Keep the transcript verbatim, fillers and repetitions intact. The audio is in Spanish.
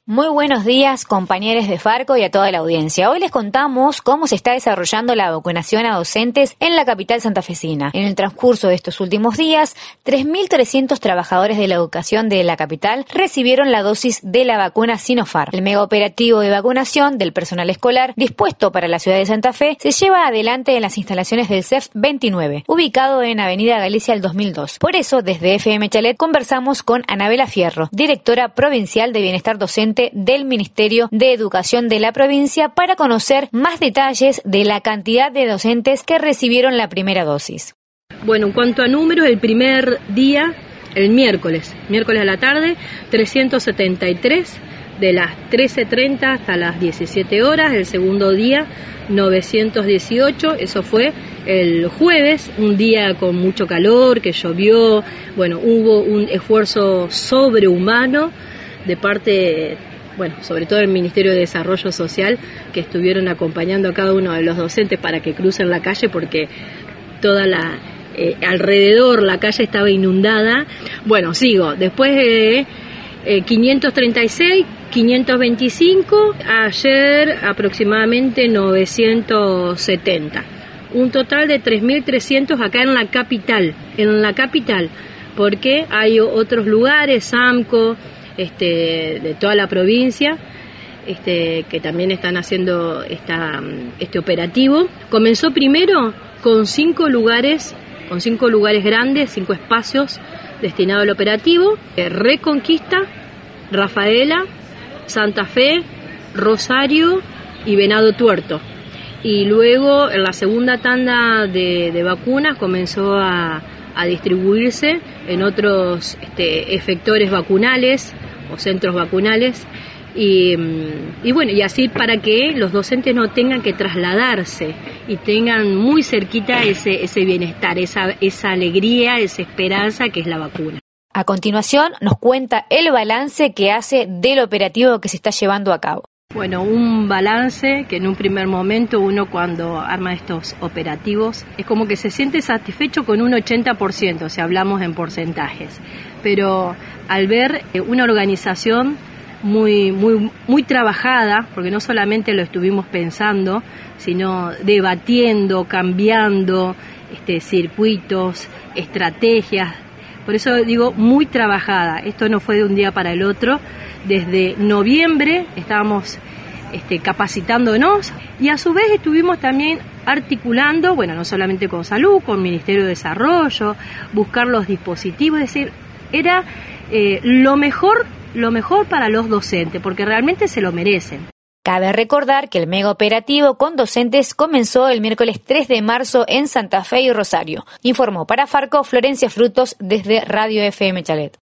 Muy buenos días, compañeros de Farco y a toda la audiencia. Hoy les contamos cómo se está desarrollando la vacunación a docentes en la capital santafesina. En el transcurso de estos últimos días, tres mil trescientos trabajadores de la educación de la capital recibieron la dosis de la vacuna Sinopharm. El mega operativo de vacunación del personal escolar dispuesto para la ciudad de Santa Fe se lleva adelante en las instalaciones del C E F veintinueve, ubicado en Avenida Galicia al dos mil dos. Por eso, desde F M Chalet conversamos con Anabela Fierro, directora provincial de Bienestar Docente del Ministerio de Educación de la provincia, para conocer más detalles de la cantidad de docentes que recibieron la primera dosis. Bueno, en cuanto a números, el primer día, el miércoles, miércoles a la tarde, trescientos setenta y tres, de las trece treinta hasta las diecisiete horas. El segundo día, novecientos dieciocho, eso fue el jueves, un día con mucho calor, que llovió, bueno, hubo un esfuerzo sobrehumano de parte, bueno, sobre todo el Ministerio de Desarrollo Social, que estuvieron acompañando a cada uno de los docentes para que crucen la calle, porque toda la, eh, alrededor la calle estaba inundada. Bueno, sigo, después de eh, quinientos treinta y seis, quinientos veinticinco, ayer aproximadamente novecientos setenta, un total de tres mil trescientos acá en la capital, en la capital, porque hay otros lugares, Samco, Este, de toda la provincia, este, que también están haciendo esta, este operativo. Comenzó primero con cinco lugares, con cinco lugares grandes, cinco espacios destinados al operativo: Reconquista, Rafaela, Santa Fe, Rosario y Venado Tuerto. Y luego, en la segunda tanda de, de vacunas, comenzó a, a distribuirse en otros este, efectores vacunales o centros vacunales, y, y bueno, y así para que los docentes no tengan que trasladarse y tengan muy cerquita ese, ese bienestar, esa, esa alegría, esa esperanza que es la vacuna. A continuación nos cuenta el balance que hace del operativo que se está llevando a cabo. Bueno, un balance que en un primer momento uno, cuando arma estos operativos, es como que se siente satisfecho con un ochenta por ciento, si hablamos en porcentajes, pero al ver una organización muy, muy, muy trabajada, porque no solamente lo estuvimos pensando, sino debatiendo, cambiando este, circuitos, estrategias. Por eso digo muy trabajada, esto no fue de un día para el otro. Desde noviembre estábamos este, capacitándonos, y a su vez estuvimos también articulando, bueno, no solamente con salud, con Ministerio de Desarrollo, buscar los dispositivos, es decir, era eh, lo mejor, lo mejor para los docentes, porque realmente se lo merecen. Cabe recordar que el mega operativo con docentes comenzó el miércoles tres de marzo en Santa Fe y Rosario. Informó para Farco Florencia Frutos desde Radio F M Chalet.